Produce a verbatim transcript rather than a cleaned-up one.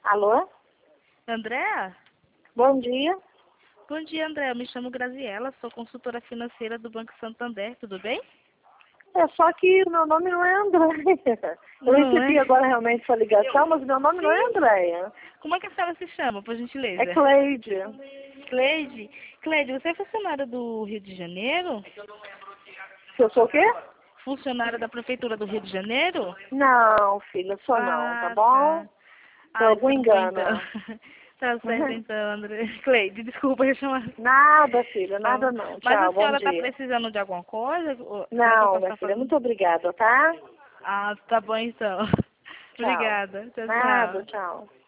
Alô? Andréa? Bom dia. Bom dia, Andréa. Eu me chamo Graziela, sou consultora financeira do Banco Santander, tudo bem? É só que o meu nome não é Andréia. Eu Não recebi é? agora realmente sua ligação, mas o meu nome não é Andréia. Como é que a senhora se chama, por gentileza? É Cleide. Cleide? Cleide, você é funcionária do Rio de Janeiro? Se eu sou o quê? Funcionária da Prefeitura do Rio de Janeiro? Não, filha, sou não, tá Ah, bom? tá. Foi Ai, algum tudo bem engano. então. Tá certo então, André. Cleide, desculpa eu chamar. Nada, filha, Tá bom. nada não. Mas a Tchau, bom senhora tá dia. precisando de alguma coisa? Ou a senhora só Não, tá minha só filha, fazendo... muito obrigada, tá? Ah, tá bom então. Tchau. Obrigada. Tchau, Nada, tchau. tchau.